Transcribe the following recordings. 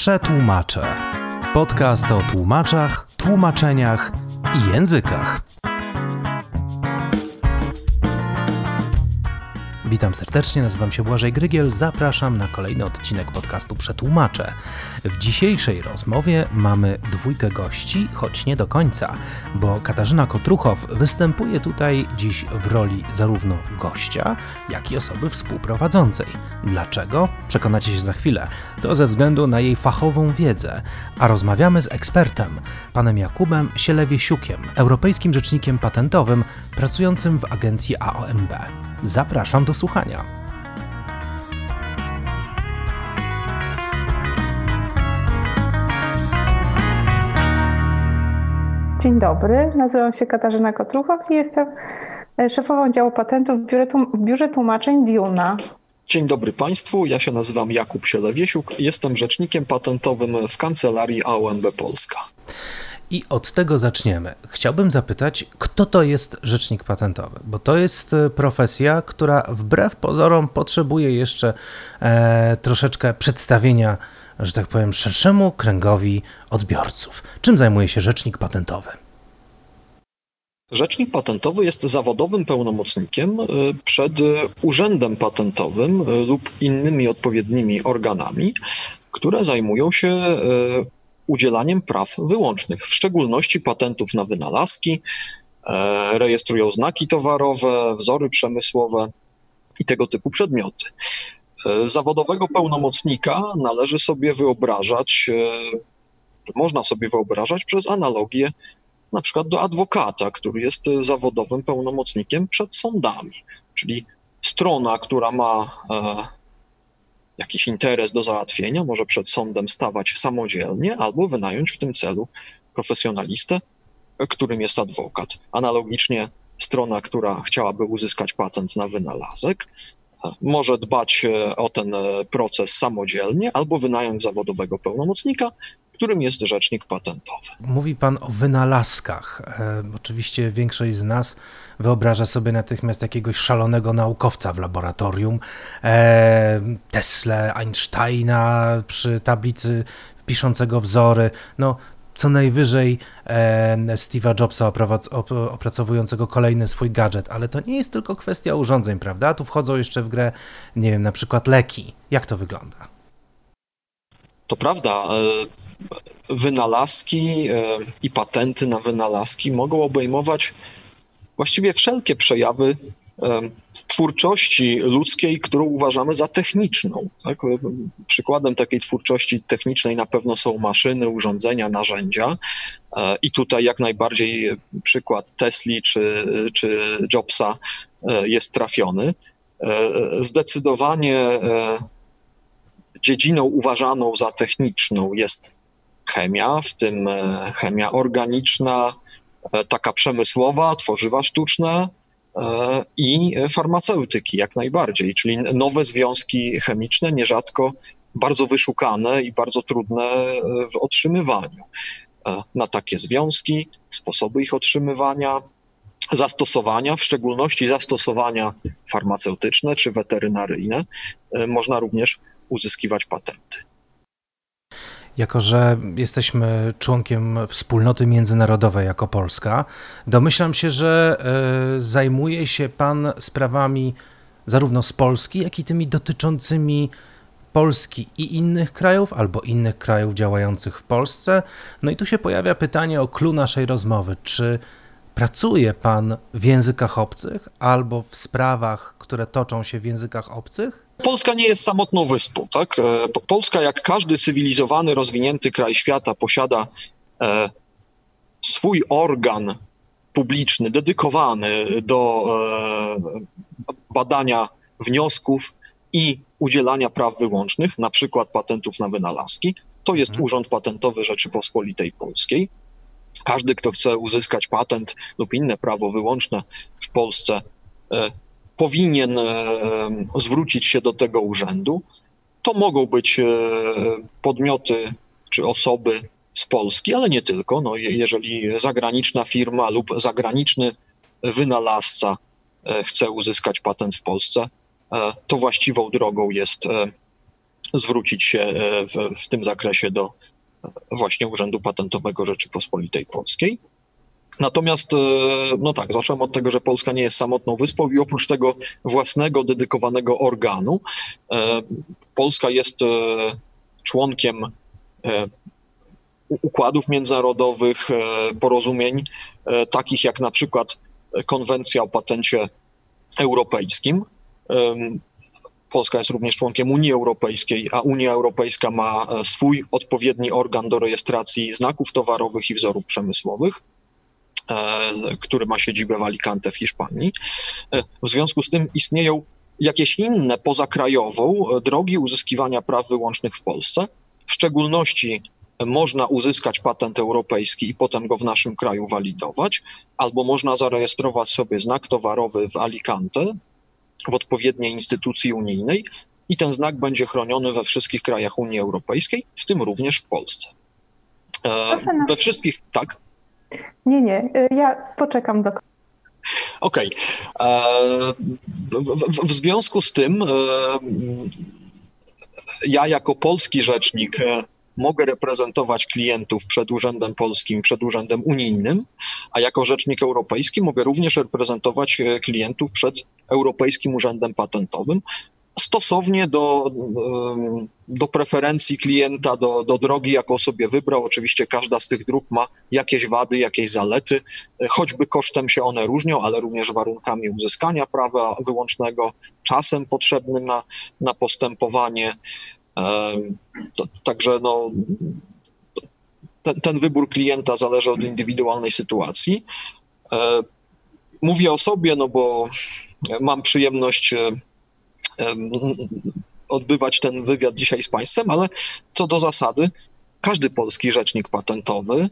Przetłumaczę. Podcast o tłumaczach, tłumaczeniach i językach. Witam serdecznie, nazywam się Błażej Grygiel, zapraszam na kolejny odcinek podcastu Przetłumaczę. W dzisiejszej rozmowie mamy dwójkę gości, choć nie do końca, bo Katarzyna Kotruchow występuje tutaj dziś w roli zarówno gościa, jak i osoby współprowadzącej. Dlaczego? Przekonacie się za chwilę. To ze względu na jej fachową wiedzę, a rozmawiamy z ekspertem, panem Jakubem Sielewiesiukiem, europejskim rzecznikiem patentowym pracującym w agencji AOMB. Zapraszam do słuchania. Dzień dobry, nazywam się Katarzyna Kotruchow i jestem szefową działu patentów w Biurze Tłumaczeń DIUNA. Dzień dobry Państwu, ja się nazywam Jakub Sielewiesiuk, jestem rzecznikiem patentowym w kancelarii AOMB Polska. I od tego zaczniemy. Chciałbym zapytać, kto to jest rzecznik patentowy? Bo to jest profesja, która wbrew pozorom potrzebuje jeszcze troszeczkę przedstawienia, że tak powiem, szerszemu kręgowi odbiorców. Czym zajmuje się rzecznik patentowy? Rzecznik patentowy jest zawodowym pełnomocnikiem przed Urzędem Patentowym lub innymi odpowiednimi organami, które zajmują się udzielaniem praw wyłącznych, w szczególności patentów na wynalazki, rejestrują znaki towarowe, wzory przemysłowe i tego typu przedmioty. Zawodowego pełnomocnika należy sobie wyobrażać, można sobie wyobrażać przez analogię na przykład do adwokata, który jest zawodowym pełnomocnikiem przed sądami, czyli strona, która ma jakiś interes do załatwienia, może przed sądem stawać samodzielnie albo wynająć w tym celu profesjonalistę, którym jest adwokat. Analogicznie strona, która chciałaby uzyskać patent na wynalazek, może dbać o ten proces samodzielnie albo wynająć zawodowego pełnomocnika, którym jest rzecznik patentowy. Mówi pan o wynalazkach. Oczywiście większość z nas wyobraża sobie natychmiast jakiegoś szalonego naukowca w laboratorium, Teslę, Einsteina przy tablicy piszącego wzory, co najwyżej Steve'a Jobsa opracowującego kolejny swój gadżet, ale to nie jest tylko kwestia urządzeń, prawda? Tu wchodzą jeszcze w grę, nie wiem, na przykład leki. Jak to wygląda? To prawda, wynalazki i patenty na wynalazki mogą obejmować właściwie wszelkie przejawy twórczości ludzkiej, którą uważamy za techniczną. Tak? Przykładem takiej twórczości technicznej na pewno są maszyny, urządzenia, narzędzia i tutaj jak najbardziej przykład Tesli czy Jobsa jest trafiony. Zdecydowanie dziedziną uważaną za techniczną jest chemia, w tym chemia organiczna, taka przemysłowa, tworzywa sztuczne i farmaceutyki jak najbardziej, czyli nowe związki chemiczne, nierzadko bardzo wyszukane i bardzo trudne w otrzymywaniu. Na takie związki, sposoby ich otrzymywania, zastosowania, w szczególności zastosowania farmaceutyczne czy weterynaryjne, można również uzyskiwać patenty. Jako że jesteśmy członkiem wspólnoty międzynarodowej jako Polska, domyślam się, że zajmuje się pan sprawami zarówno z Polski, jak i tymi dotyczącymi Polski i innych krajów, albo innych krajów działających w Polsce. No i tu się pojawia pytanie o clou naszej rozmowy. Czy pracuje pan w językach obcych albo w sprawach, które toczą się w językach obcych? Polska nie jest samotną wyspą, tak? Polska, jak każdy cywilizowany, rozwinięty kraj świata, posiada swój organ publiczny dedykowany do badania wniosków i udzielania praw wyłącznych, na przykład patentów na wynalazki. To jest Urząd Patentowy Rzeczypospolitej Polskiej. Każdy, kto chce uzyskać patent lub inne prawo wyłączne w Polsce, powinien zwrócić się do tego urzędu. To mogą być podmioty czy osoby z Polski, ale nie tylko. Jeżeli zagraniczna firma lub zagraniczny wynalazca chce uzyskać patent w Polsce, to właściwą drogą jest zwrócić się w tym zakresie do właśnie Urzędu Patentowego Rzeczypospolitej Polskiej. Natomiast, no tak, zacząłem od tego, że Polska nie jest samotną wyspą i oprócz tego własnego, dedykowanego organu, Polska jest członkiem układów międzynarodowych, porozumień, takich jak na przykład Konwencja o patencie europejskim. Polska jest również członkiem Unii Europejskiej, a Unia Europejska ma swój odpowiedni organ do rejestracji znaków towarowych i wzorów przemysłowych, który ma siedzibę w Alicante w Hiszpanii. W związku z tym istnieją jakieś inne pozakrajową drogi uzyskiwania praw wyłącznych w Polsce. W szczególności można uzyskać patent europejski i potem go w naszym kraju walidować, albo można zarejestrować sobie znak towarowy w Alicante w odpowiedniej instytucji unijnej i ten znak będzie chroniony we wszystkich krajach Unii Europejskiej, w tym również w Polsce. We wszystkich, tak? Nie, ja poczekam do końca. Okej. W związku z tym ja jako polski rzecznik mogę reprezentować klientów przed Urzędem Polskim, przed Urzędem Unijnym, a jako rzecznik europejski mogę również reprezentować klientów przed Europejskim Urzędem Patentowym, stosownie do preferencji klienta, do drogi, jaką sobie wybrał. Oczywiście każda z tych dróg ma jakieś wady, jakieś zalety, choćby kosztem się one różnią, ale również warunkami uzyskania prawa wyłącznego, czasem potrzebnym na postępowanie. Także no, ten wybór klienta zależy od indywidualnej sytuacji. Mówię o sobie, no bo mam przyjemność odbywać ten wywiad dzisiaj z Państwem, ale co do zasady, każdy polski rzecznik patentowy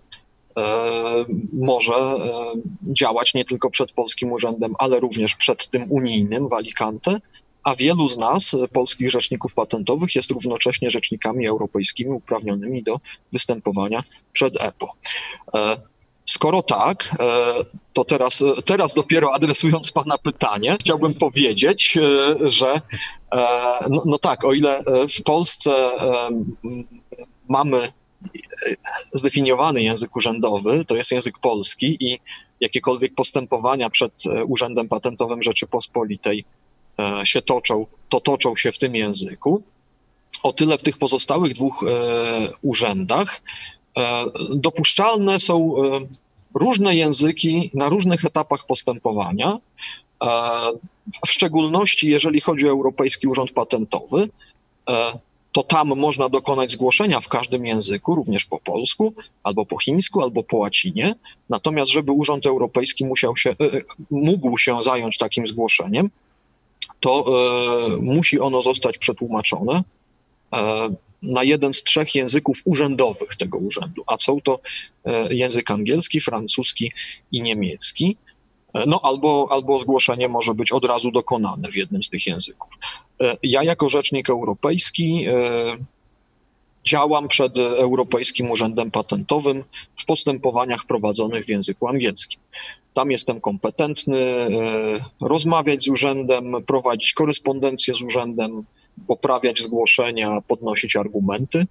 może działać nie tylko przed Polskim Urzędem, ale również przed tym unijnym w Alicante, a wielu z nas, polskich rzeczników patentowych, jest równocześnie rzecznikami europejskimi uprawnionymi do występowania przed EPO. Skoro tak, to teraz dopiero adresując Pana pytanie, chciałbym powiedzieć, że no tak, o ile w Polsce mamy zdefiniowany język urzędowy, to jest język polski i jakiekolwiek postępowania przed Urzędem Patentowym Rzeczypospolitej się toczą się w tym języku. O tyle w tych pozostałych dwóch urzędach dopuszczalne są różne języki na różnych etapach postępowania, w szczególności jeżeli chodzi o Europejski Urząd Patentowy, to tam można dokonać zgłoszenia w każdym języku, również po polsku, albo po chińsku, albo po łacinie. Natomiast żeby Urząd Europejski mógł się zająć takim zgłoszeniem, to musi ono zostać przetłumaczone na jeden z 3 języków urzędowych tego urzędu, a są to język angielski, francuski i niemiecki. No albo zgłoszenie może być od razu dokonane w jednym z tych języków. Ja jako rzecznik europejski działam przed Europejskim Urzędem Patentowym w postępowaniach prowadzonych w języku angielskim. Tam jestem kompetentny rozmawiać z urzędem, prowadzić korespondencję z urzędem, poprawiać zgłoszenia, podnosić argumenty.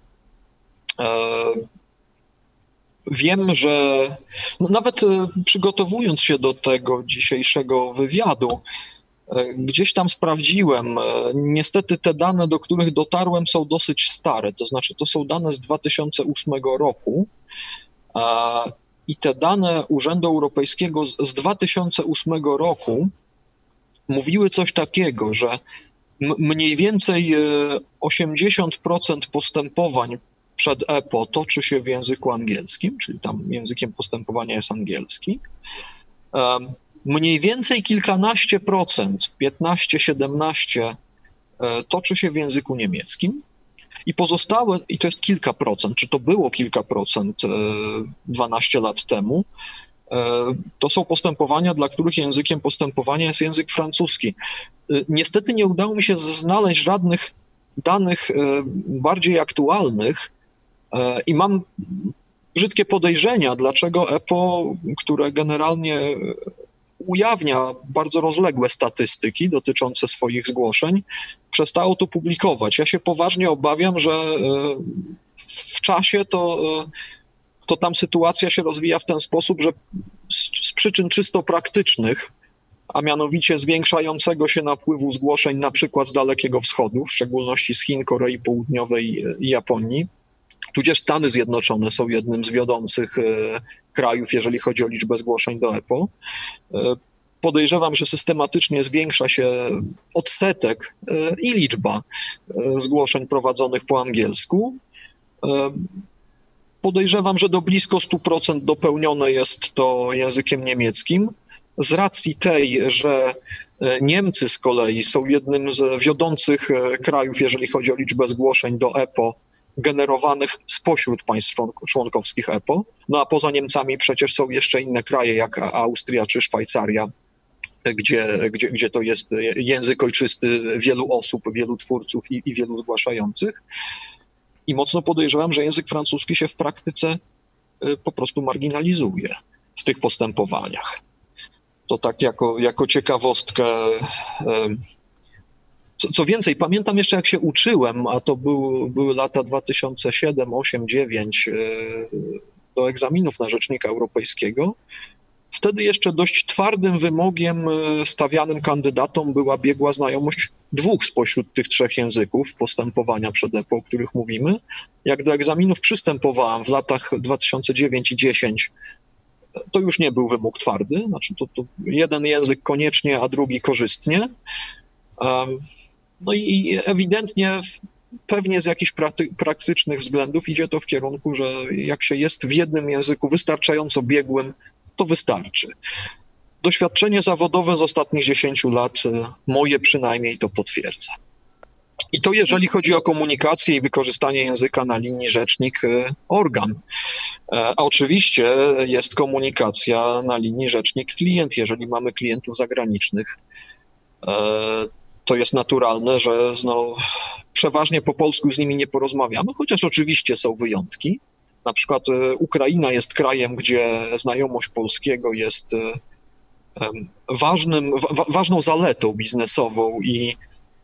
Wiem, że nawet przygotowując się do tego dzisiejszego wywiadu, gdzieś tam sprawdziłem. Niestety te dane, do których dotarłem, są dosyć stare, to znaczy to są dane z 2008 roku i te dane Urzędu Europejskiego z 2008 roku mówiły coś takiego, że mniej więcej 80% postępowań przed EPO toczy się w języku angielskim, czyli tam językiem postępowania jest angielski. Mniej więcej kilkanaście procent, 15-17, toczy się w języku niemieckim i pozostałe, i to jest kilka procent, czy to było kilka procent 12 lat temu, to są postępowania, dla których językiem postępowania jest język francuski. Niestety nie udało mi się znaleźć żadnych danych bardziej aktualnych i mam brzydkie podejrzenia, dlaczego EPO, które generalnie ujawnia bardzo rozległe statystyki dotyczące swoich zgłoszeń, przestało to publikować. Ja się poważnie obawiam, że w czasie to tam sytuacja się rozwija w ten sposób, że z przyczyn czysto praktycznych, a mianowicie zwiększającego się napływu zgłoszeń na przykład z Dalekiego Wschodu, w szczególności z Chin, Korei Południowej i Japonii, tudzież Stany Zjednoczone są jednym z wiodących krajów, jeżeli chodzi o liczbę zgłoszeń do EPO. Podejrzewam, że systematycznie zwiększa się odsetek i liczba zgłoszeń prowadzonych po angielsku. Podejrzewam, że do blisko 100% dopełnione jest to językiem niemieckim. Z racji tej, że Niemcy z kolei są jednym z wiodących krajów, jeżeli chodzi o liczbę zgłoszeń do EPO generowanych spośród państw członkowskich EPO, no a poza Niemcami przecież są jeszcze inne kraje, jak Austria czy Szwajcaria, gdzie to jest język ojczysty wielu osób, wielu twórców i wielu zgłaszających. I mocno podejrzewam, że język francuski się w praktyce po prostu marginalizuje w tych postępowaniach. To tak jako ciekawostkę. Co więcej, pamiętam jeszcze jak się uczyłem, a to były lata 2007, 2008, 2009 do egzaminów na rzecznika europejskiego. Wtedy jeszcze dość twardym wymogiem stawianym kandydatom była biegła znajomość 2 spośród tych 3 języków postępowania przed EPO, o których mówimy. Jak do egzaminów przystępowałem w latach 2009 i 2010, to już nie był wymóg twardy, znaczy to jeden język koniecznie, a drugi korzystnie. No i ewidentnie pewnie z jakichś praktycznych względów idzie to w kierunku, że jak się jest w jednym języku wystarczająco biegłym, to wystarczy. Doświadczenie zawodowe z ostatnich 10 lat, moje przynajmniej, to potwierdza. I to jeżeli chodzi o komunikację i wykorzystanie języka na linii rzecznik-organ. A oczywiście jest komunikacja na linii rzecznik-klient, jeżeli mamy klientów zagranicznych. To jest naturalne, że przeważnie po polsku z nimi nie porozmawiamy, chociaż oczywiście są wyjątki. Na przykład Ukraina jest krajem, gdzie znajomość polskiego jest ważną zaletą biznesową i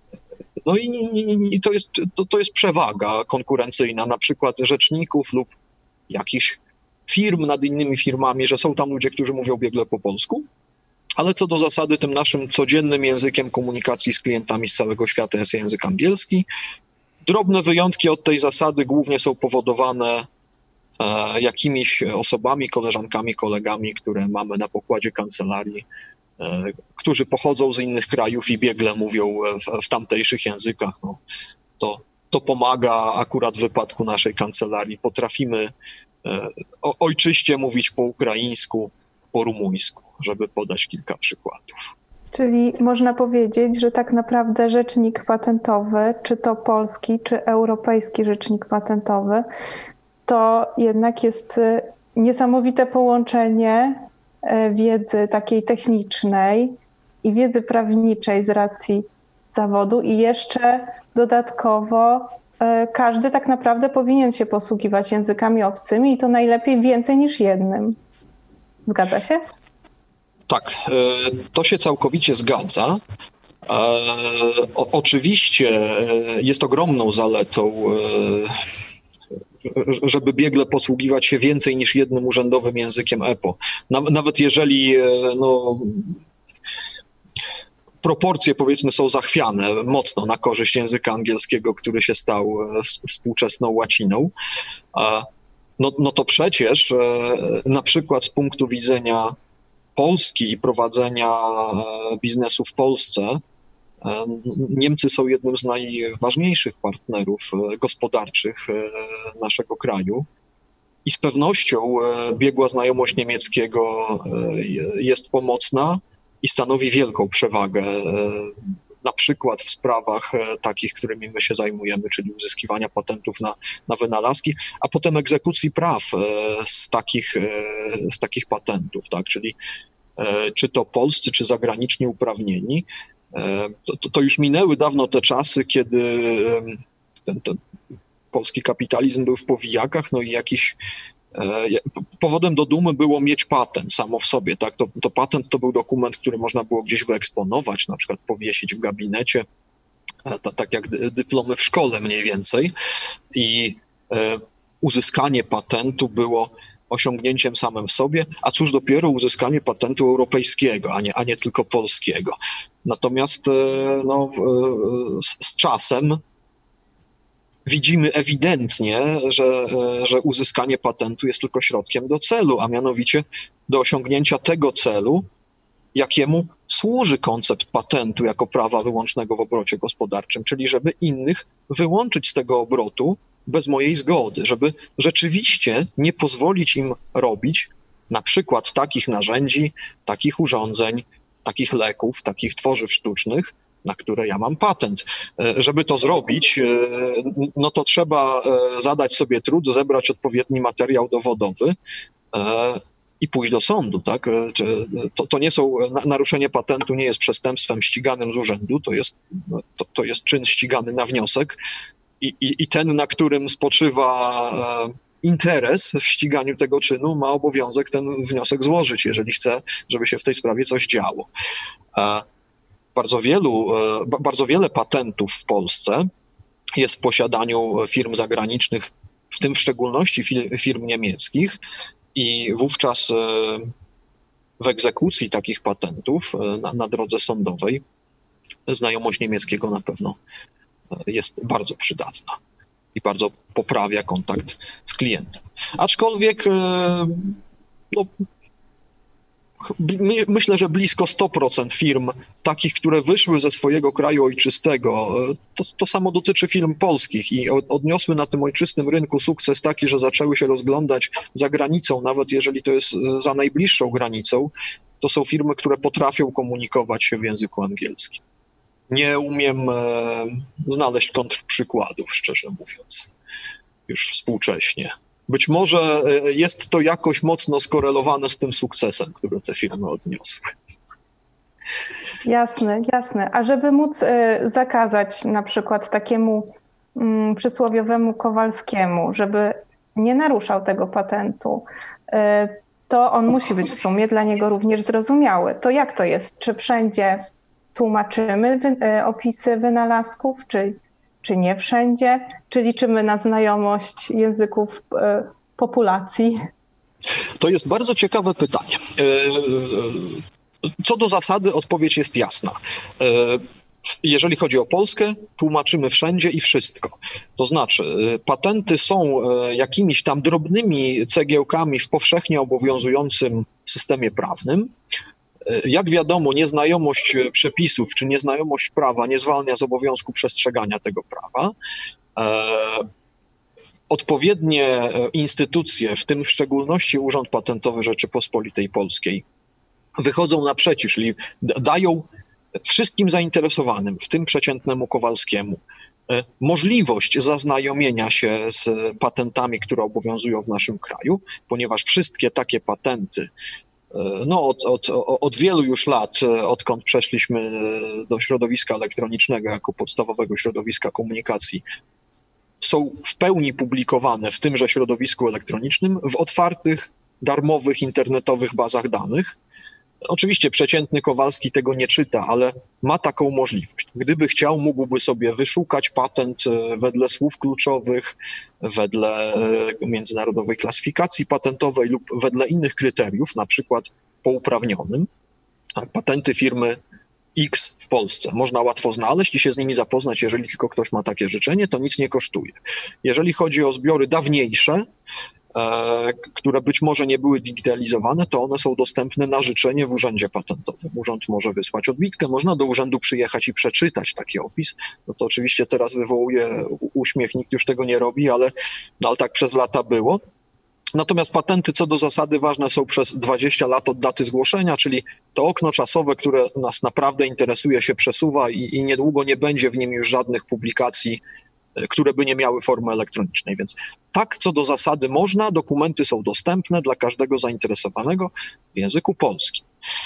to jest przewaga konkurencyjna, na przykład rzeczników lub jakichś firm nad innymi firmami, że są tam ludzie, którzy mówią biegle po polsku, ale co do zasady tym naszym codziennym językiem komunikacji z klientami z całego świata jest język angielski. Drobne wyjątki od tej zasady głównie są powodowane jakimiś osobami, koleżankami, kolegami, które mamy na pokładzie kancelarii, którzy pochodzą z innych krajów i biegle mówią w tamtejszych językach. To pomaga akurat w wypadku naszej kancelarii. Potrafimy ojczyście mówić po ukraińsku, po rumuńsku, żeby podać kilka przykładów. Czyli można powiedzieć, że tak naprawdę rzecznik patentowy, czy to polski, czy europejski rzecznik patentowy, to jednak jest niesamowite połączenie wiedzy takiej technicznej i wiedzy prawniczej z racji zawodu i jeszcze dodatkowo każdy tak naprawdę powinien się posługiwać językami obcymi i to najlepiej więcej niż jednym. Zgadza się? Tak, to się całkowicie zgadza. Oczywiście jest ogromną zaletą, żeby biegle posługiwać się więcej niż jednym urzędowym językiem EPO. Nawet jeżeli proporcje, powiedzmy, są zachwiane mocno na korzyść języka angielskiego, który się stał współczesną łaciną, no to przecież na przykład z punktu widzenia Polski i prowadzenia biznesu w Polsce, Niemcy są jednym z najważniejszych partnerów gospodarczych naszego kraju i z pewnością biegła znajomość niemieckiego jest pomocna i stanowi wielką przewagę, na przykład w sprawach takich, którymi my się zajmujemy, czyli uzyskiwania patentów na wynalazki, a potem egzekucji praw z takich patentów, tak? Czyli czy to polscy, czy zagraniczni uprawnieni. To już minęły dawno te czasy, kiedy ten polski kapitalizm był w powijakach, no i jakiś Powodem do dumy było mieć patent samo w sobie. Tak? To patent to był dokument, który można było gdzieś wyeksponować, na przykład powiesić w gabinecie, tak jak dyplomy w szkole mniej więcej. I uzyskanie patentu było osiągnięciem samym w sobie, a cóż dopiero uzyskanie patentu europejskiego, a nie tylko polskiego. Natomiast z czasem widzimy ewidentnie, że uzyskanie patentu jest tylko środkiem do celu, a mianowicie do osiągnięcia tego celu, jakiemu służy koncept patentu jako prawa wyłącznego w obrocie gospodarczym, czyli żeby innych wyłączyć z tego obrotu bez mojej zgody, żeby rzeczywiście nie pozwolić im robić na przykład takich narzędzi, takich urządzeń, takich leków, takich tworzyw sztucznych, na które ja mam patent. Żeby to zrobić, no to trzeba zadać sobie trud, zebrać odpowiedni materiał dowodowy i pójść do sądu, tak? To nie są, naruszenie patentu nie jest przestępstwem ściganym z urzędu, to jest czyn ścigany na wniosek i ten, na którym spoczywa interes w ściganiu tego czynu, ma obowiązek ten wniosek złożyć, jeżeli chce, żeby się w tej sprawie coś działo. Bardzo wiele patentów w Polsce jest w posiadaniu firm zagranicznych, w tym w szczególności firm niemieckich, i wówczas w egzekucji takich patentów na drodze sądowej znajomość niemieckiego na pewno jest bardzo przydatna i bardzo poprawia kontakt z klientem. Aczkolwiek myślę, że blisko 100% firm takich, które wyszły ze swojego kraju ojczystego, to samo dotyczy firm polskich i odniosły na tym ojczystym rynku sukces taki, że zaczęły się rozglądać za granicą, nawet jeżeli to jest za najbliższą granicą, to są firmy, które potrafią komunikować się w języku angielskim. Nie umiem znaleźć kontrprzykładów, szczerze mówiąc, już współcześnie. Być może jest to jakoś mocno skorelowane z tym sukcesem, który te firmy odniosły. Jasne. A żeby móc zakazać na przykład takiemu przysłowiowemu Kowalskiemu, żeby nie naruszał tego patentu, to on musi być w sumie dla niego również zrozumiały. To jak to jest? Czy wszędzie tłumaczymy opisy wynalazków, czy nie wszędzie? Czy liczymy na znajomość języków populacji? To jest bardzo ciekawe pytanie. Co do zasady odpowiedź jest jasna. Jeżeli chodzi o Polskę, tłumaczymy wszędzie i wszystko. To znaczy, patenty są jakimiś tam drobnymi cegiełkami w powszechnie obowiązującym systemie prawnym. Jak wiadomo, nieznajomość przepisów czy nieznajomość prawa nie zwalnia z obowiązku przestrzegania tego prawa. Odpowiednie instytucje, w tym w szczególności Urząd Patentowy Rzeczypospolitej Polskiej, wychodzą naprzeciw, czyli dają wszystkim zainteresowanym, w tym przeciętnemu Kowalskiemu, możliwość zaznajomienia się z patentami, które obowiązują w naszym kraju, ponieważ wszystkie takie patenty od wielu już lat, odkąd przeszliśmy do środowiska elektronicznego jako podstawowego środowiska komunikacji, są w pełni publikowane w tymże środowisku elektronicznym w otwartych, darmowych, internetowych bazach danych. Oczywiście przeciętny Kowalski tego nie czyta, ale ma taką możliwość. Gdyby chciał, mógłby sobie wyszukać patent wedle słów kluczowych, wedle międzynarodowej klasyfikacji patentowej lub wedle innych kryteriów, na przykład po uprawnionym. Patenty firmy X w Polsce można łatwo znaleźć i się z nimi zapoznać, jeżeli tylko ktoś ma takie życzenie, to nic nie kosztuje. Jeżeli chodzi o zbiory dawniejsze, które być może nie były digitalizowane, to one są dostępne na życzenie w Urzędzie Patentowym. Urząd może wysłać odbitkę, można do urzędu przyjechać i przeczytać taki opis. No to oczywiście teraz wywołuje uśmiech, nikt już tego nie robi, ale tak przez lata było. Natomiast patenty co do zasady ważne są przez 20 lat od daty zgłoszenia, czyli to okno czasowe, które nas naprawdę interesuje, się przesuwa i niedługo nie będzie w nim już żadnych publikacji, które by nie miały formy elektronicznej. Więc tak, co do zasady można, dokumenty są dostępne dla każdego zainteresowanego w języku polskim.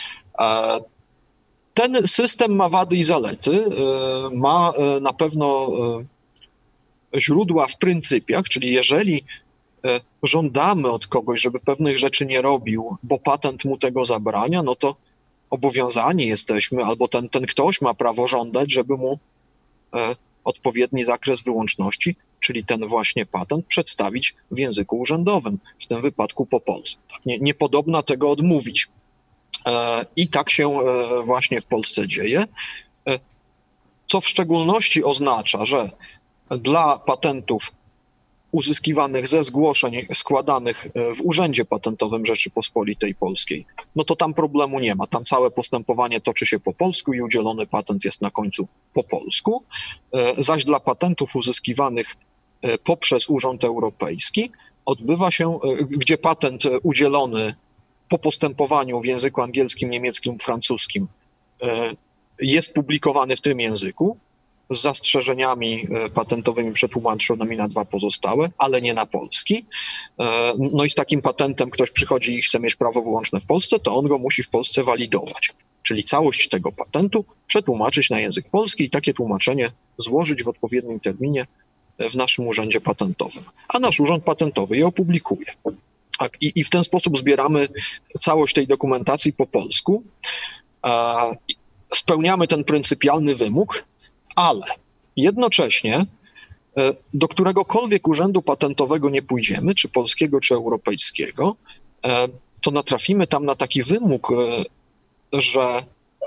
Ten system ma wady i zalety, ma na pewno źródła w pryncypiach, czyli jeżeli żądamy od kogoś, żeby pewnych rzeczy nie robił, bo patent mu tego zabrania, no to obowiązani jesteśmy, albo ten ktoś ma prawo żądać, żeby mu odpowiedni zakres wyłączności, czyli ten właśnie patent, przedstawić w języku urzędowym, w tym wypadku po polsku. Niepodobna tego odmówić. I tak się właśnie w Polsce dzieje, co w szczególności oznacza, że dla patentów uzyskiwanych ze zgłoszeń składanych w Urzędzie Patentowym Rzeczypospolitej Polskiej, no to tam problemu nie ma. Tam całe postępowanie toczy się po polsku i udzielony patent jest na końcu po polsku. Zaś dla patentów uzyskiwanych poprzez Urząd Europejski odbywa się, gdzie patent udzielony po postępowaniu w języku angielskim, niemieckim, francuskim jest publikowany w tym języku, z zastrzeżeniami patentowymi przetłumaczonymi na 2 pozostałe, ale nie na polski. No i z takim patentem ktoś przychodzi i chce mieć prawo wyłączne w Polsce, to on go musi w Polsce walidować. Czyli całość tego patentu przetłumaczyć na język polski i takie tłumaczenie złożyć w odpowiednim terminie w naszym urzędzie patentowym. A nasz urząd patentowy je opublikuje. I w ten sposób zbieramy całość tej dokumentacji po polsku. Spełniamy ten pryncypialny wymóg, ale jednocześnie do któregokolwiek urzędu patentowego nie pójdziemy, czy polskiego, czy europejskiego, to natrafimy tam na taki wymóg, że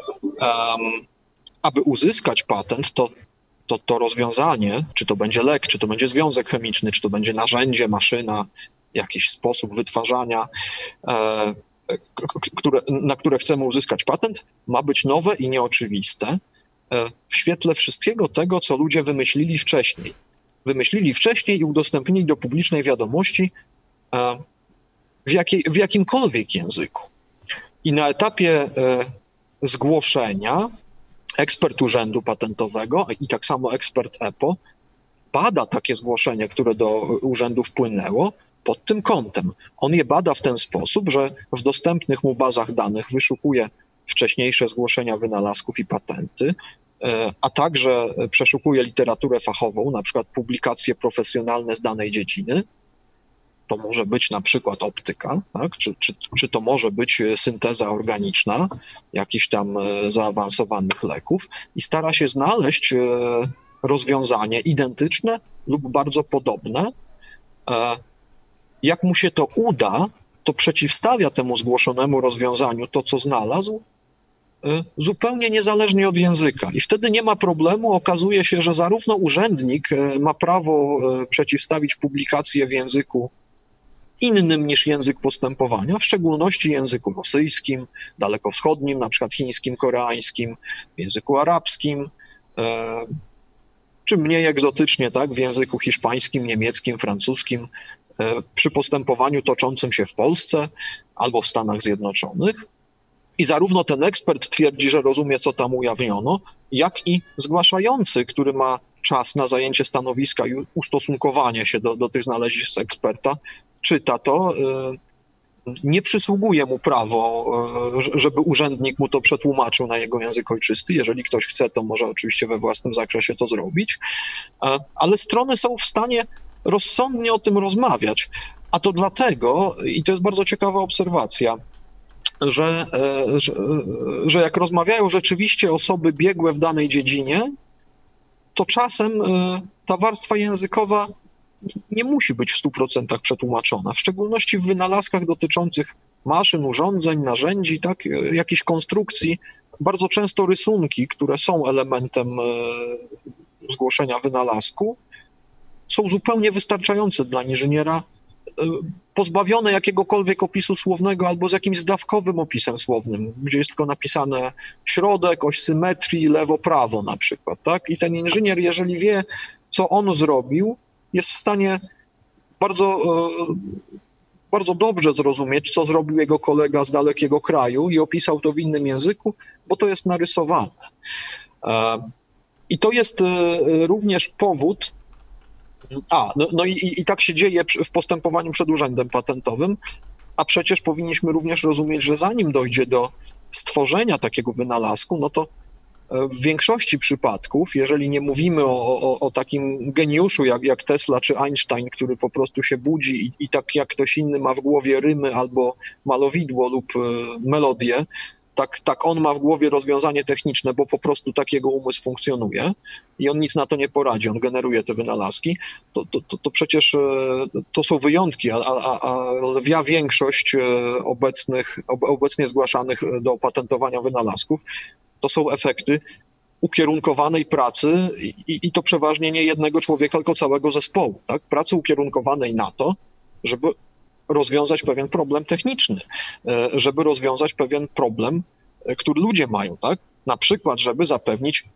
aby uzyskać patent, to rozwiązanie, czy to będzie lek, czy to będzie związek chemiczny, czy to będzie narzędzie, maszyna, jakiś sposób wytwarzania, na które chcemy uzyskać patent, ma być nowe i nieoczywiste w świetle wszystkiego tego, co ludzie wymyślili wcześniej. Wymyślili wcześniej i udostępnili do publicznej wiadomości w jakimkolwiek języku. I na etapie zgłoszenia ekspert Urzędu Patentowego i tak samo ekspert EPO bada takie zgłoszenie, które do urzędu wpłynęło pod tym kątem. On je bada w ten sposób, że w dostępnych mu bazach danych wyszukuje wcześniejsze zgłoszenia wynalazków i patenty, a także przeszukuje literaturę fachową, na przykład publikacje profesjonalne z danej dziedziny. To może być na przykład optyka, tak? Czy to może być synteza organiczna jakichś tam zaawansowanych leków i stara się znaleźć rozwiązanie identyczne lub bardzo podobne. Jak mu się to uda, to przeciwstawia temu zgłoszonemu rozwiązaniu to, co znalazł, zupełnie niezależnie od języka. I wtedy nie ma problemu. Okazuje się, że zarówno urzędnik ma prawo przeciwstawić publikację w języku innym niż język postępowania, w szczególności języku rosyjskim, dalekowschodnim, na przykład chińskim, koreańskim, w języku arabskim, czy mniej egzotycznie, tak, w języku hiszpańskim, niemieckim, francuskim, przy postępowaniu toczącym się w Polsce albo w Stanach Zjednoczonych. I zarówno ten ekspert twierdzi, że rozumie, co tam ujawniono, jak i zgłaszający, który ma czas na zajęcie stanowiska i ustosunkowanie się do tych znalezisk eksperta, czyta to, nie przysługuje mu prawo, żeby urzędnik mu to przetłumaczył na jego język ojczysty. Jeżeli ktoś chce, to może oczywiście we własnym zakresie to zrobić, ale strony są w stanie rozsądnie o tym rozmawiać. A to dlatego, i to jest bardzo ciekawa obserwacja, że jak rozmawiają rzeczywiście osoby biegłe w danej dziedzinie, to czasem ta warstwa językowa nie musi być w 100% przetłumaczona, w szczególności w wynalazkach dotyczących maszyn, urządzeń, narzędzi, tak, jakichś konstrukcji. Bardzo często rysunki, które są elementem zgłoszenia wynalazku, są zupełnie wystarczające dla inżyniera, pozbawione jakiegokolwiek opisu słownego albo z jakimś zdawkowym opisem słownym, gdzie jest tylko napisane środek, oś symetrii, lewo, prawo na przykład, tak? I ten inżynier, jeżeli wie, co on zrobił, jest w stanie bardzo dobrze zrozumieć, co zrobił jego kolega z dalekiego kraju i opisał to w innym języku, bo to jest narysowane. I to jest również powód, i tak się dzieje w postępowaniu przed Urzędem Patentowym, a przecież powinniśmy również rozumieć, że zanim dojdzie do stworzenia takiego wynalazku, no to w większości przypadków, jeżeli nie mówimy o takim geniuszu jak Tesla czy Einstein, który po prostu się budzi i tak jak ktoś inny ma w głowie rymy albo malowidło lub melodię, tak on ma w głowie rozwiązanie techniczne, bo po prostu tak jego umysł funkcjonuje i on nic na to nie poradzi, on generuje te wynalazki, to przecież to są wyjątki, a lwia większość obecnie zgłaszanych do opatentowania wynalazków to są efekty ukierunkowanej pracy i to przeważnie nie jednego człowieka, tylko całego zespołu. Tak? Pracy ukierunkowanej na to, żeby rozwiązać pewien problem techniczny, żeby rozwiązać pewien problem, który ludzie mają. Tak? Na przykład, żeby zapewnić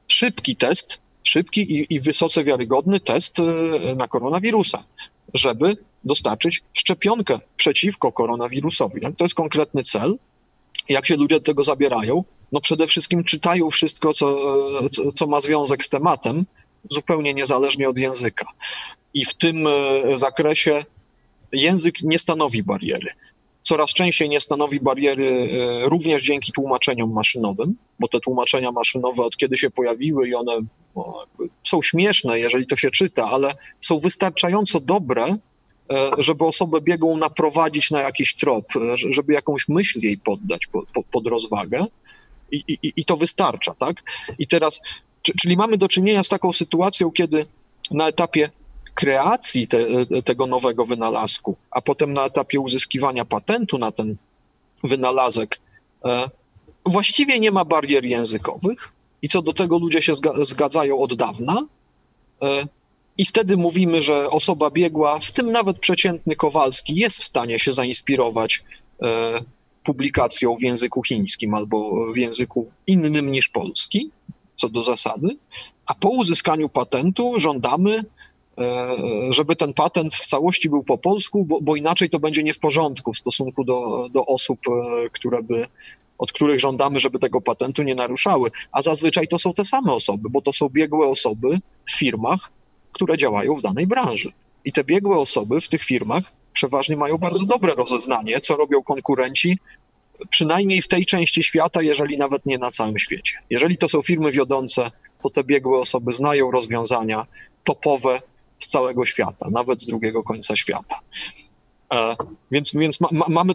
szybki i wysoce wiarygodny test na koronawirusa, żeby dostarczyć szczepionkę przeciwko koronawirusowi. Tak? To jest konkretny cel. Jak się ludzie do tego zabierają? No przede wszystkim czytają wszystko, co ma związek z tematem, zupełnie niezależnie od języka. I w tym zakresie język nie stanowi bariery. Coraz częściej nie stanowi bariery również dzięki tłumaczeniom maszynowym, bo te tłumaczenia maszynowe od kiedy się pojawiły i one są śmieszne, jeżeli to się czyta, ale są wystarczająco dobre, żeby osobę biegłą naprowadzić na jakiś trop, żeby jakąś myśl jej poddać pod rozwagę i to wystarcza, tak? I teraz, czyli mamy do czynienia z taką sytuacją, kiedy na etapie kreacji tego nowego wynalazku, a potem na etapie uzyskiwania patentu na ten wynalazek właściwie nie ma barier językowych i co do tego ludzie się zgadzają od dawna. I wtedy mówimy, że osoba biegła, w tym nawet przeciętny Kowalski, jest w stanie się zainspirować publikacją w języku chińskim albo w języku innym niż polski, co do zasady, a po uzyskaniu patentu żądamy, żeby ten patent w całości był po polsku, bo inaczej to będzie nie w porządku w stosunku do osób, od których żądamy, żeby tego patentu nie naruszały. A zazwyczaj to są te same osoby, bo to są biegłe osoby w firmach, które działają w danej branży. I te biegłe osoby w tych firmach przeważnie mają bardzo dobre rozeznanie, co robią konkurenci, przynajmniej w tej części świata, jeżeli nawet nie na całym świecie. Jeżeli to są firmy wiodące, to te biegłe osoby znają rozwiązania topowe z całego świata, nawet z drugiego końca świata. Więc mamy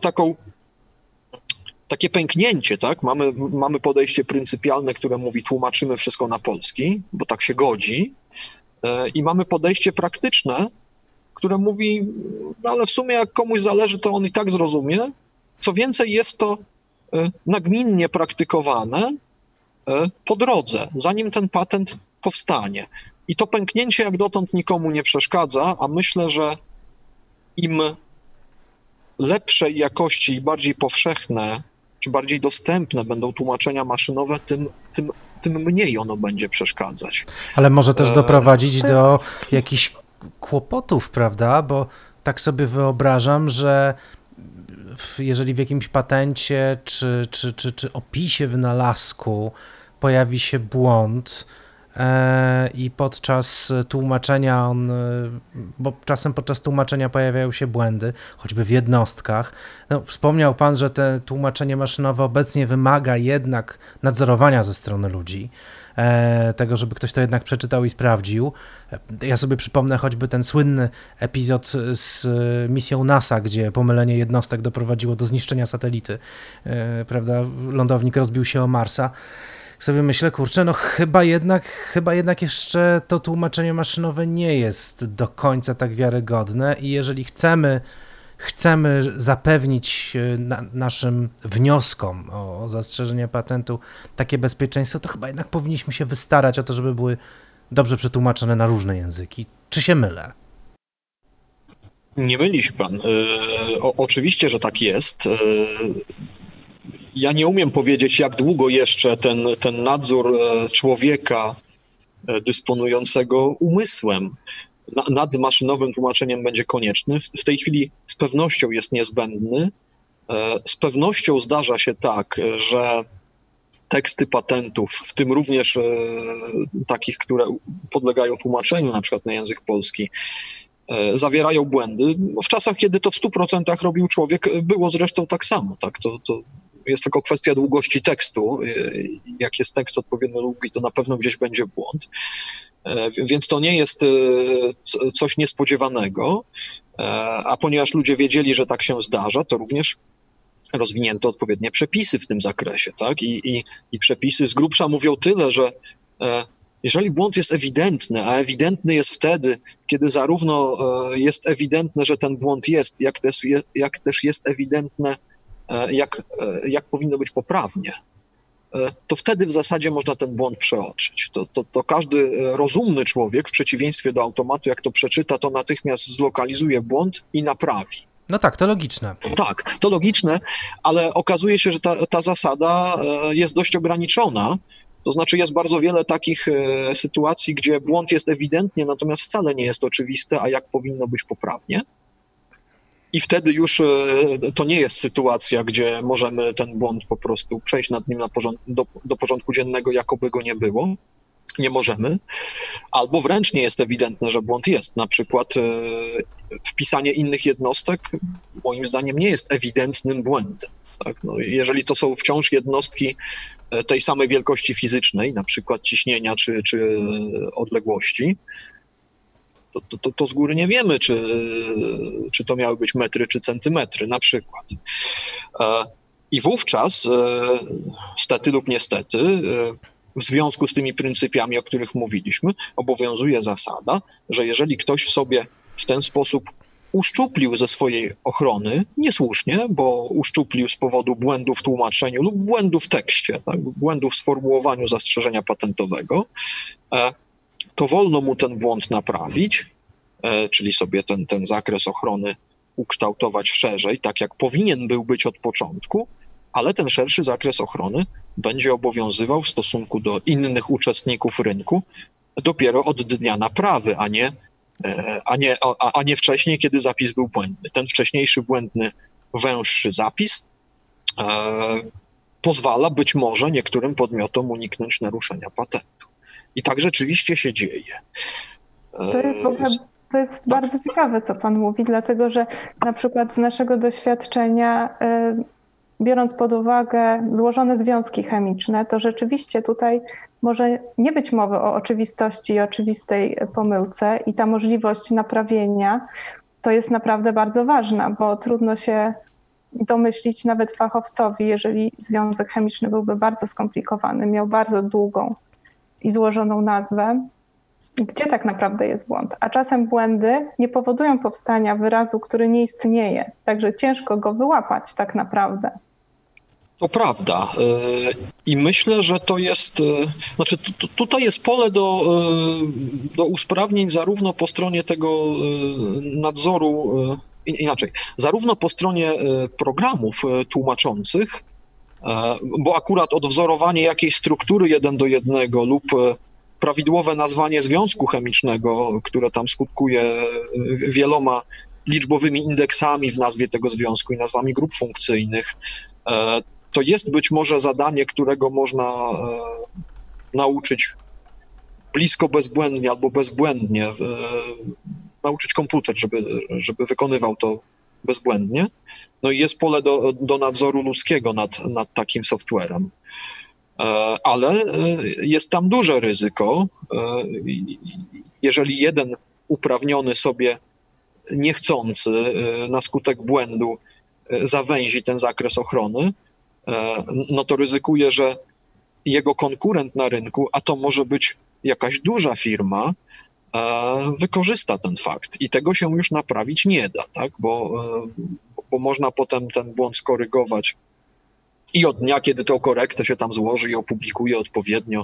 takie pęknięcie, tak? Mamy podejście pryncypialne, które mówi, tłumaczymy wszystko na polski, bo tak się godzi, i mamy podejście praktyczne, które mówi, no ale w sumie jak komuś zależy, to on i tak zrozumie. Co więcej, jest to nagminnie praktykowane po drodze, zanim ten patent powstanie. I to pęknięcie jak dotąd nikomu nie przeszkadza, a myślę, że im lepszej jakości i bardziej powszechne, czy bardziej dostępne będą tłumaczenia maszynowe, tym mniej ono będzie przeszkadzać. Ale może też doprowadzić do jakichś kłopotów, prawda? Bo tak sobie wyobrażam, że jeżeli w jakimś patencie czy opisie wynalazku pojawi się błąd i podczas tłumaczenia bo czasem podczas tłumaczenia pojawiają się błędy, choćby w jednostkach. No, wspomniał pan, że te tłumaczenie maszynowe obecnie wymaga jednak nadzorowania ze strony ludzi, tego, żeby ktoś to jednak przeczytał i sprawdził. Ja sobie przypomnę choćby ten słynny epizod z misją NASA, gdzie pomylenie jednostek doprowadziło do zniszczenia satelity, prawda? Lądownik rozbił się o Marsa. Sobie myślę, kurczę, no chyba jednak jeszcze to tłumaczenie maszynowe nie jest do końca tak wiarygodne i jeżeli chcemy zapewnić naszym wnioskom o zastrzeżenie patentu takie bezpieczeństwo, to chyba jednak powinniśmy się wystarać o to, żeby były dobrze przetłumaczone na różne języki. Czy się mylę? Nie myli się pan. Oczywiście, że tak jest. Ja nie umiem powiedzieć, jak długo jeszcze ten nadzór człowieka dysponującego umysłem nad maszynowym tłumaczeniem będzie konieczny. W tej chwili z pewnością jest niezbędny. Z pewnością zdarza się tak, że teksty patentów, w tym również takich, które podlegają tłumaczeniu, na przykład na język polski, zawierają błędy. W czasach, kiedy to w 100% robił człowiek, było zresztą tak samo. Tak? To jest tylko kwestia długości tekstu. Jak jest tekst odpowiednio długi, to na pewno gdzieś będzie błąd. Więc to nie jest coś niespodziewanego, a ponieważ ludzie wiedzieli, że tak się zdarza, to również rozwinięto odpowiednie przepisy w tym zakresie, tak? I przepisy z grubsza mówią tyle, że jeżeli błąd jest ewidentny, a ewidentny jest wtedy, kiedy zarówno jest ewidentne, że ten błąd jest, jak też jest ewidentne, jak powinno być poprawnie, to wtedy w zasadzie można ten błąd przeoczyć. To każdy rozumny człowiek, w przeciwieństwie do automatu, jak to przeczyta, to natychmiast zlokalizuje błąd i naprawi. No tak, to logiczne. Tak, to logiczne, ale okazuje się, że ta zasada jest dość ograniczona. To znaczy jest bardzo wiele takich sytuacji, gdzie błąd jest ewidentnie, natomiast wcale nie jest oczywiste, a jak powinno być poprawnie. I wtedy już to nie jest sytuacja, gdzie możemy ten błąd po prostu przejść nad nim do porządku dziennego, jakoby go nie było. Nie możemy. Albo wręcz nie jest ewidentne, że błąd jest. Na przykład wpisanie innych jednostek moim zdaniem nie jest ewidentnym błędem. Tak? No, jeżeli to są wciąż jednostki tej samej wielkości fizycznej, na przykład ciśnienia czy odległości, to z góry nie wiemy, czy to miały być metry czy centymetry na przykład. I wówczas, stety lub niestety, w związku z tymi pryncypiami, o których mówiliśmy, obowiązuje zasada, że jeżeli ktoś w sobie w ten sposób uszczuplił ze swojej ochrony, niesłusznie, bo uszczuplił z powodu błędu w tłumaczeniu lub błędu w tekście, tak, błędu w sformułowaniu zastrzeżenia patentowego, to wolno mu ten błąd naprawić, czyli sobie ten zakres ochrony ukształtować szerzej, tak jak powinien był być od początku, ale ten szerszy zakres ochrony będzie obowiązywał w stosunku do innych uczestników rynku dopiero od dnia naprawy, a nie wcześniej, kiedy zapis był błędny. Ten wcześniejszy błędny, węższy zapis pozwala być może niektórym podmiotom uniknąć naruszenia patentu. I tak rzeczywiście się dzieje. To jest bardzo ciekawe, co pan mówi, dlatego że na przykład z naszego doświadczenia, biorąc pod uwagę złożone związki chemiczne, to rzeczywiście tutaj może nie być mowy o oczywistości i oczywistej pomyłce i ta możliwość naprawienia to jest naprawdę bardzo ważna, bo trudno się domyślić nawet fachowcowi, jeżeli związek chemiczny byłby bardzo skomplikowany, miał bardzo długą i złożoną nazwę, gdzie tak naprawdę jest błąd. A czasem błędy nie powodują powstania wyrazu, który nie istnieje, także ciężko go wyłapać tak naprawdę. To prawda. I myślę, że to jest, znaczy tutaj jest pole do usprawnień zarówno po stronie tego nadzoru, inaczej, zarówno po stronie programów tłumaczących, bo akurat odwzorowanie jakiejś struktury 1:1 lub prawidłowe nazwanie związku chemicznego, które tam skutkuje wieloma liczbowymi indeksami w nazwie tego związku i nazwami grup funkcyjnych, to jest być może zadanie, którego można nauczyć blisko bezbłędnie albo bezbłędnie, nauczyć komputer, żeby wykonywał to bezbłędnie. No i jest pole do nadzoru ludzkiego nad takim softwarem. Ale jest tam duże ryzyko. Jeżeli jeden uprawniony sobie niechcący na skutek błędu zawęzi ten zakres ochrony, no to ryzykuje, że jego konkurent na rynku, a to może być jakaś duża firma, wykorzysta ten fakt i tego się już naprawić nie da, tak? Bo można potem ten błąd skorygować i od dnia, kiedy tę korektę się tam złoży i opublikuje odpowiednio,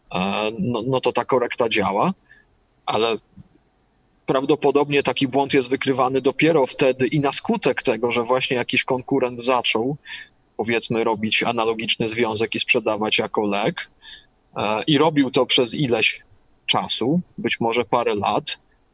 no to ta korekta działa, ale prawdopodobnie taki błąd jest wykrywany dopiero wtedy i na skutek tego, że właśnie jakiś konkurent zaczął, powiedzmy, robić analogiczny związek i sprzedawać jako lek i robił to przez ileś czasu, być może parę lat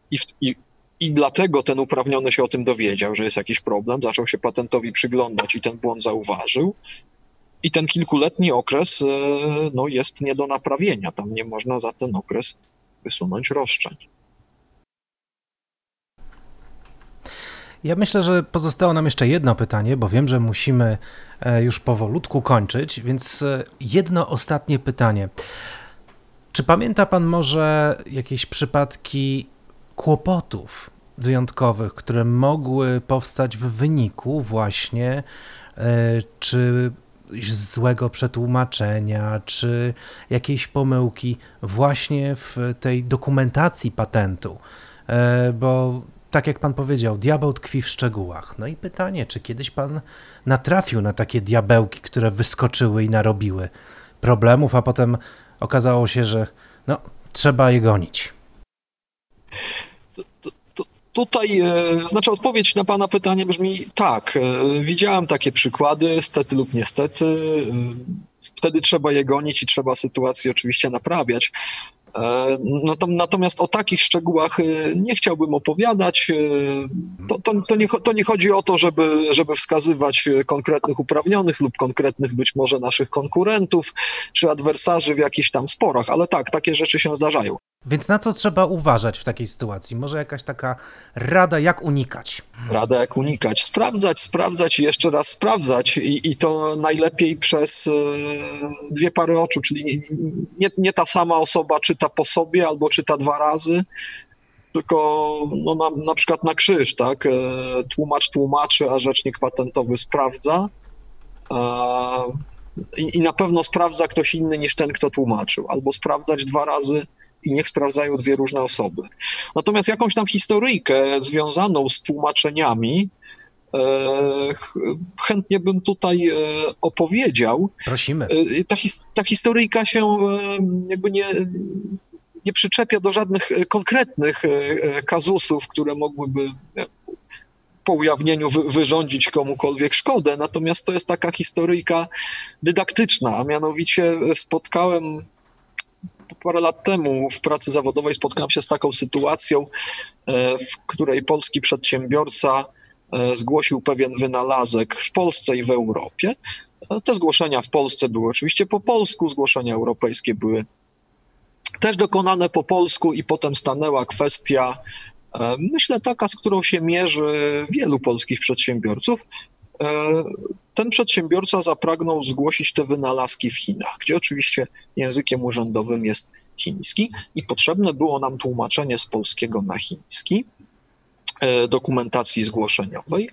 i dlatego ten uprawniony się o tym dowiedział, że jest jakiś problem, zaczął się patentowi przyglądać i ten błąd zauważył i ten kilkuletni okres no, jest nie do naprawienia, tam nie można za ten okres wysunąć roszczeń. Ja myślę, że pozostało nam jeszcze jedno pytanie, bo wiem, że musimy już powolutku kończyć, więc jedno ostatnie pytanie. Czy pamięta pan może jakieś przypadki kłopotów wyjątkowych, które mogły powstać w wyniku właśnie czy złego przetłumaczenia, czy jakiejś pomyłki właśnie w tej dokumentacji patentu? Bo tak jak pan powiedział, diabeł tkwi w szczegółach. No i pytanie, czy kiedyś pan natrafił na takie diabełki, które wyskoczyły i narobiły problemów, a potem okazało się, że trzeba je gonić? Tutaj, odpowiedź na pana pytanie brzmi tak. Widziałem takie przykłady, stety lub niestety. Wtedy trzeba je gonić i trzeba sytuację oczywiście naprawiać. Natomiast o takich szczegółach nie chciałbym opowiadać. To nie chodzi o to, żeby wskazywać konkretnych uprawnionych lub konkretnych być może naszych konkurentów czy adwersarzy w jakichś tam sporach, ale tak, takie rzeczy się zdarzają. Więc na co trzeba uważać w takiej sytuacji? Może jakaś taka rada, jak unikać? Rada, jak unikać. Sprawdzać i jeszcze raz sprawdzać i to najlepiej przez dwie pary oczu, czyli nie ta sama osoba czyta po sobie albo czyta dwa razy, tylko na przykład na krzyż, tak? Tłumacz tłumaczy, a rzecznik patentowy sprawdza. I na pewno sprawdza ktoś inny niż ten, kto tłumaczył, albo sprawdzać dwa razy i niech sprawdzają dwie różne osoby. Natomiast jakąś tam historyjkę związaną z tłumaczeniami chętnie bym tutaj opowiedział. Prosimy. Ta historyjka się jakby nie przyczepia do żadnych konkretnych kazusów, które mogłyby po ujawnieniu wyrządzić komukolwiek szkodę, natomiast to jest taka historyjka dydaktyczna, a mianowicie parę lat temu w pracy zawodowej spotkałem się z taką sytuacją, w której polski przedsiębiorca zgłosił pewien wynalazek w Polsce i w Europie. Te zgłoszenia w Polsce były oczywiście po polsku, zgłoszenia europejskie były też dokonane po polsku i potem stanęła kwestia, myślę taka, z którą się mierzy wielu polskich przedsiębiorców. Ten przedsiębiorca zapragnął zgłosić te wynalazki w Chinach, gdzie oczywiście językiem urzędowym jest chiński i potrzebne było nam tłumaczenie z polskiego na chiński dokumentacji zgłoszeniowej.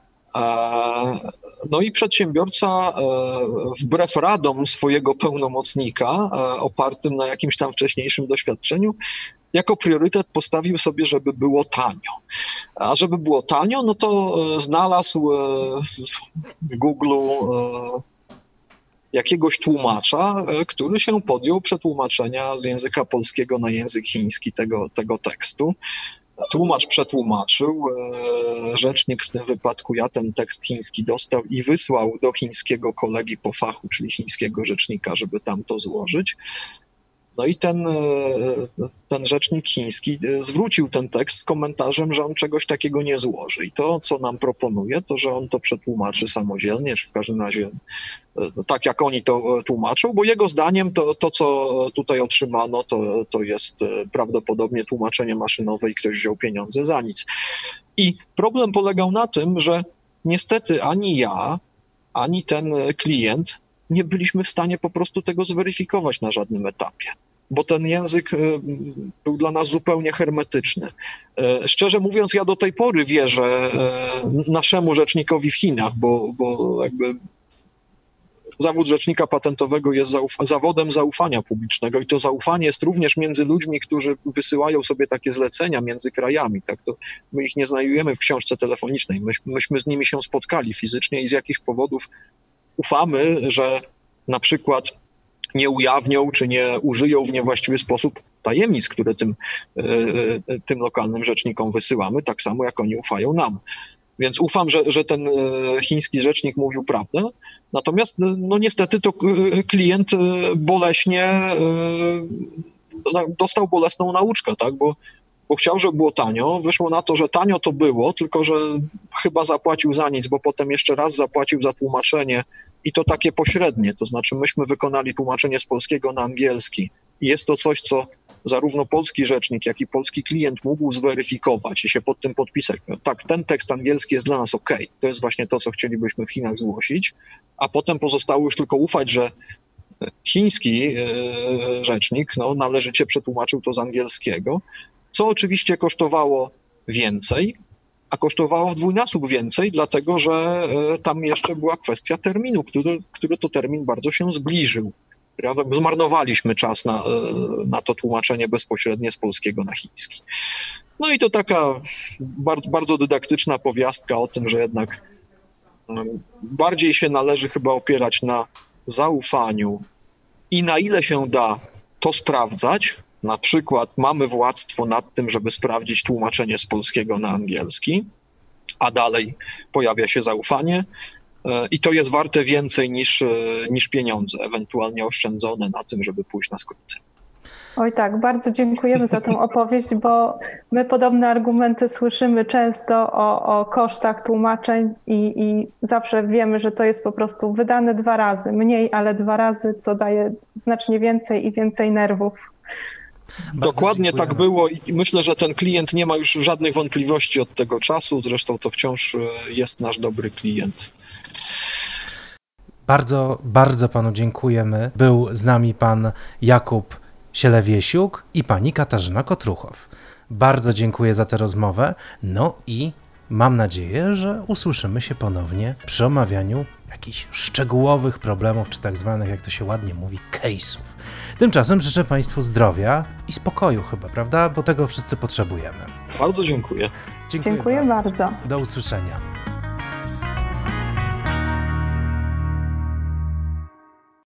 No i przedsiębiorca wbrew radom swojego pełnomocnika, opartym na jakimś tam wcześniejszym doświadczeniu, jako priorytet postawił sobie, żeby było tanio. A żeby było tanio, no to znalazł w Google'u jakiegoś tłumacza, który się podjął przetłumaczenia z języka polskiego na język chiński tego tekstu. Tłumacz przetłumaczył, rzecznik w tym wypadku, ja ten tekst chiński dostał i wysłał do chińskiego kolegi po fachu, czyli chińskiego rzecznika, żeby tam to złożyć. No i ten rzecznik chiński zwrócił ten tekst z komentarzem, że on czegoś takiego nie złoży. I to, co nam proponuje, to, że on to przetłumaczy samodzielnie, czy w każdym razie tak, jak oni to tłumaczą, bo jego zdaniem to co tutaj otrzymano, to jest prawdopodobnie tłumaczenie maszynowe i ktoś wziął pieniądze za nic. I problem polegał na tym, że niestety ani ja, ani ten klient nie byliśmy w stanie po prostu tego zweryfikować na żadnym etapie, bo ten język był dla nas zupełnie hermetyczny. Szczerze mówiąc, ja do tej pory wierzę naszemu rzecznikowi w Chinach, bo jakby zawód rzecznika patentowego jest zawodem zaufania publicznego i to zaufanie jest również między ludźmi, którzy wysyłają sobie takie zlecenia między krajami. Tak? To my ich nie znajdujemy w książce telefonicznej, myśmy z nimi się spotkali fizycznie i z jakichś powodów ufamy, że na przykład nie ujawnią czy nie użyją w niewłaściwy sposób tajemnic, które tym lokalnym rzecznikom wysyłamy, tak samo jak oni ufają nam. Więc ufam, że ten chiński rzecznik mówił prawdę, natomiast no niestety to klient boleśnie dostał bolesną nauczkę, tak? Bo chciał, żeby było tanio. Wyszło na to, że tanio to było, tylko że chyba zapłacił za nic, bo potem jeszcze raz zapłacił za tłumaczenie i to takie pośrednie. To znaczy myśmy wykonali tłumaczenie z polskiego na angielski i jest to coś, co zarówno polski rzecznik, jak i polski klient mógł zweryfikować i się pod tym podpisać. No tak, ten tekst angielski jest dla nas okej. To jest właśnie to, co chcielibyśmy w Chinach zgłosić, a potem pozostało już tylko ufać, że chiński rzecznik należycie przetłumaczył to z angielskiego, co oczywiście kosztowało więcej, a kosztowało w dwójnasób więcej, dlatego że tam jeszcze była kwestia terminu, który to termin bardzo się zbliżył. Zmarnowaliśmy czas na to tłumaczenie bezpośrednie z polskiego na chiński. No i to taka bardzo, bardzo dydaktyczna powiastka o tym, że jednak bardziej się należy chyba opierać na zaufaniu i na ile się da to sprawdzać. Na przykład mamy władztwo nad tym, żeby sprawdzić tłumaczenie z polskiego na angielski, a dalej pojawia się zaufanie i to jest warte więcej niż pieniądze ewentualnie oszczędzone na tym, żeby pójść na skróty. Oj tak, bardzo dziękujemy za tę opowieść, bo my podobne argumenty słyszymy często o kosztach tłumaczeń i zawsze wiemy, że to jest po prostu wydane 2 razy, mniej, ale 2 razy, co daje znacznie więcej i więcej nerwów. Dokładnie tak było i myślę, że ten klient nie ma już żadnych wątpliwości od tego czasu, zresztą to wciąż jest nasz dobry klient. Bardzo, bardzo panu dziękujemy. Był z nami pan Jakub Sielewiesiuk i pani Katarzyna Kotruchow. Bardzo dziękuję za tę rozmowę, no i mam nadzieję, że usłyszymy się ponownie przy omawianiu jakichś szczegółowych problemów, czy tak zwanych, jak to się ładnie mówi, case'ów. Tymczasem życzę państwu zdrowia i spokoju chyba, prawda? Bo tego wszyscy potrzebujemy. Bardzo dziękuję. Dziękuję bardzo. Do usłyszenia.